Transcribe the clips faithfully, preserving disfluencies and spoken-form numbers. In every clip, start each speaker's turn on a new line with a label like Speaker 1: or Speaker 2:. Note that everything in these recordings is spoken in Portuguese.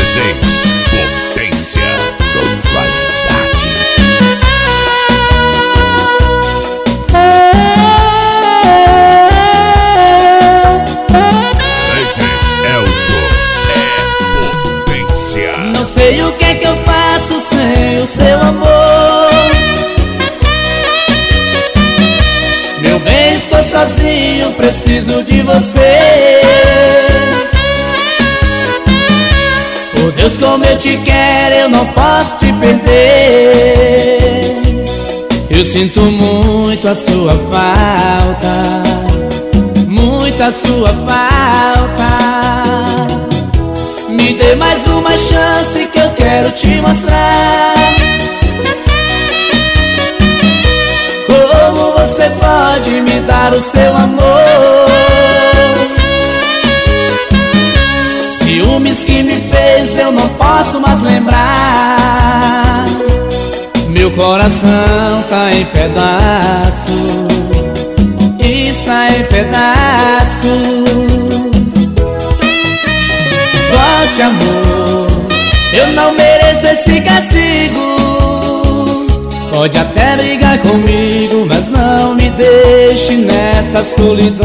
Speaker 1: dezesseis. Potência com qualidade. D J Elzo é potência.
Speaker 2: Não sei o que é que eu faço sem o seu amor. Meu bem, estou sozinho, preciso de você. Por Deus, como eu te quero, eu não posso te perder. Eu sinto muito a sua falta, muito a sua falta. Me dê mais uma chance que eu quero te mostrar como você pode me dar o seu amor. Ciúmes que me fez eu não posso mais lembrar. Meu coração tá em pedaços, está em pedaços. Volte, amor, eu não mereço esse castigo. Pode até brigar comigo, mas não me deixe nessa solidão.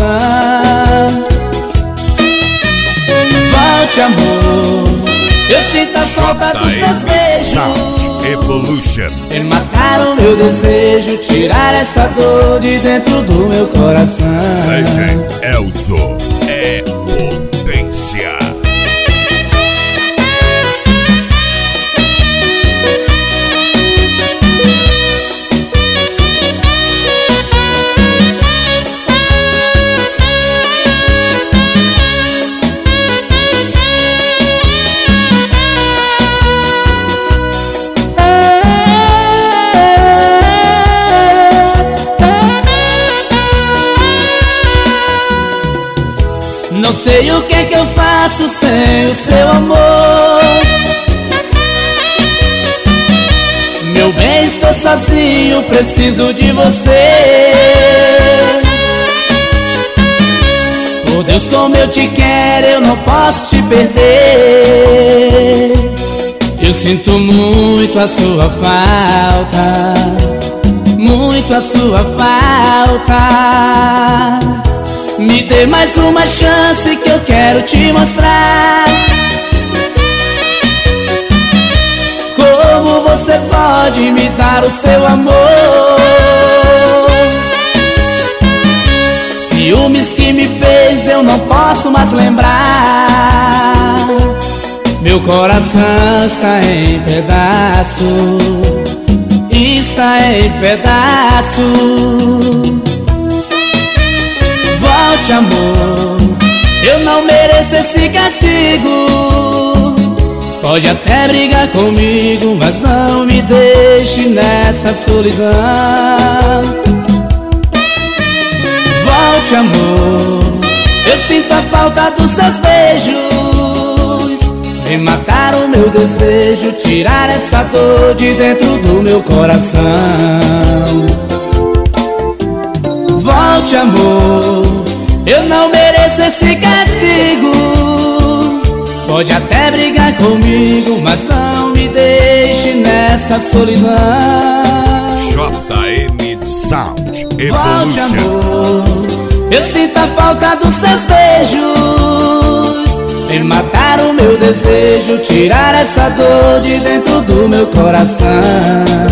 Speaker 2: Volte, amor, eu sinto a falta dos seus beijos.
Speaker 1: Evolution.
Speaker 2: E matar o meu desejo, tirar essa dor de dentro do meu coração.
Speaker 1: D J Elzo é potência.
Speaker 2: Não sei o que é que eu faço sem o seu amor. Meu bem, estou sozinho, preciso de você. Por Deus, como eu te quero, eu não posso te perder. Eu sinto muito a sua falta, muito a sua falta. Me dê mais uma chance que eu quero te mostrar como você pode me dar o seu amor. Ciúmes que me fez eu não posso mais lembrar. Meu coração está em pedaços, está em pedaços. Volte, amor, eu não mereço esse castigo. Pode até brigar comigo, mas não me deixe nessa solidão. Volte, amor, eu sinto a falta dos seus beijos. Vem matar o meu desejo, tirar essa dor de dentro do meu coração. Volte, amor, eu não mereço esse castigo. Pode até brigar comigo, mas não me deixe nessa solidão.
Speaker 1: J M Sound
Speaker 2: Volte,
Speaker 1: Evolution.
Speaker 2: amor, eu sinto a falta dos seus beijos. Vem matar o meu desejo, tirar essa dor de dentro do meu coração.